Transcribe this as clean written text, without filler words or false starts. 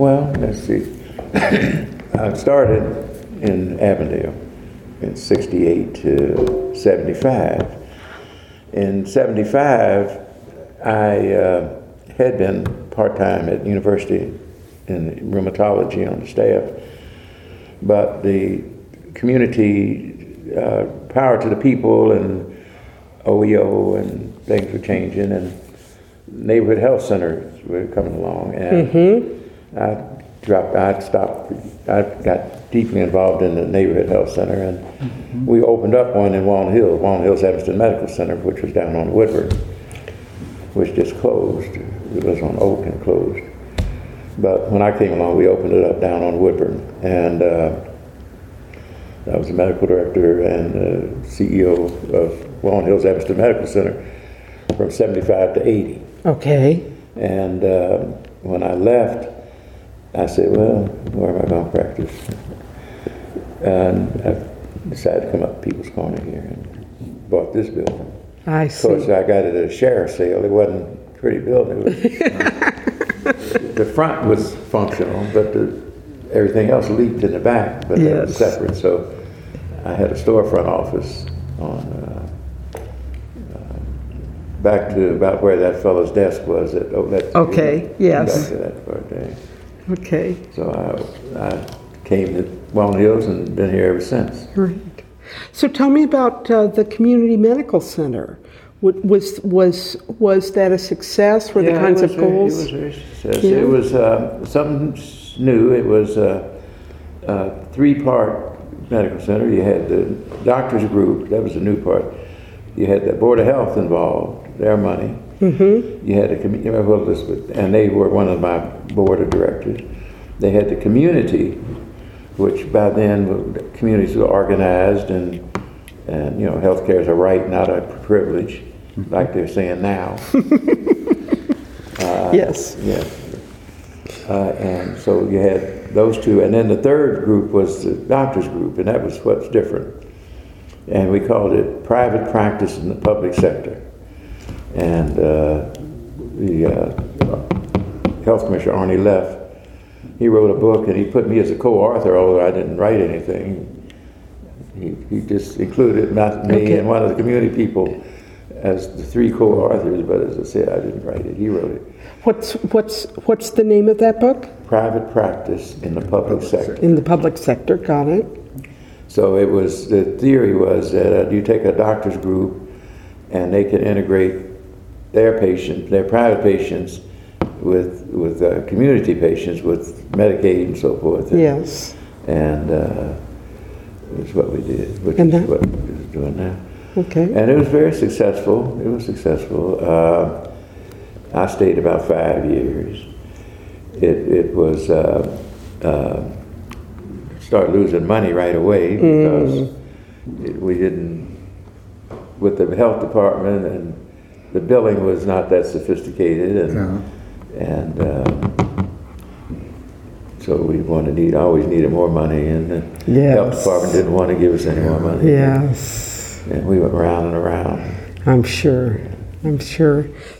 Well, let's see. I started in Avondale in 68 to 75. In 75, I had been part-time at university in rheumatology on the staff, but the community, power to the people and OEO and things were changing, and neighborhood health centers were coming along, and I got deeply involved in the neighborhood health center, and we opened up one in Walnut Hills Evanston Medical Center, which was down on Woodward, which just closed. It was on Oak and closed. But when I came along, we opened it up down on Woodward, and I was the medical director and CEO of Walnut Hills Evanston Medical Center from 75 to 80. Okay. And when I left, I said, well, where am I going to practice? And I decided to come up to People's Corner here and bought this building. I Of see. course, I got it at a share sale. It wasn't a pretty building. It was, the front was functional, but everything else leaked in the back, but that was Yes. separate. So I had a storefront office on back to about where that fellow's desk was. Okay, yes. Back to that part there. Okay. So I came to Walnut Hills and been here ever since. Great. So tell me about the community medical center. Was that a success? Were the kinds of goals? It was very successful. Yeah. It was something new. It was a three-part medical center. You had the doctors group. That was the new part. You had the Board of Health involved, their money. Mm-hmm. You had and they were one of my board of directors. They had the community, which by then communities were organized, and you know, healthcare is a right, not a privilege, like they're saying now. Yes. Yeah. And so you had those two, and then the third group was the doctors group, and that was what's different. And we called it private practice in the public sector. And the health commissioner, Arnie Leff, he wrote a book, and he put me as a co-author, although I didn't write anything. He just included me and one of the community people as the three co-authors, but as I said, I didn't write it. He wrote it. What's the name of that book? Private practice in the public sector. In the public sector, got it. So it was, the theory was that you take a doctor's group and they can integrate their patients, their private patients, with community patients with Medicaid and so forth. Yes. And that's what we did, which And is that- what we're doing now. Okay. And it was very successful. It was successful. I stayed about 5 years. It was, started losing money right away because we didn't, with the health department, and the billing was not that sophisticated, and so we always needed more money, and the health department didn't want to give us any more money. Yes. And we went round and around. I'm sure.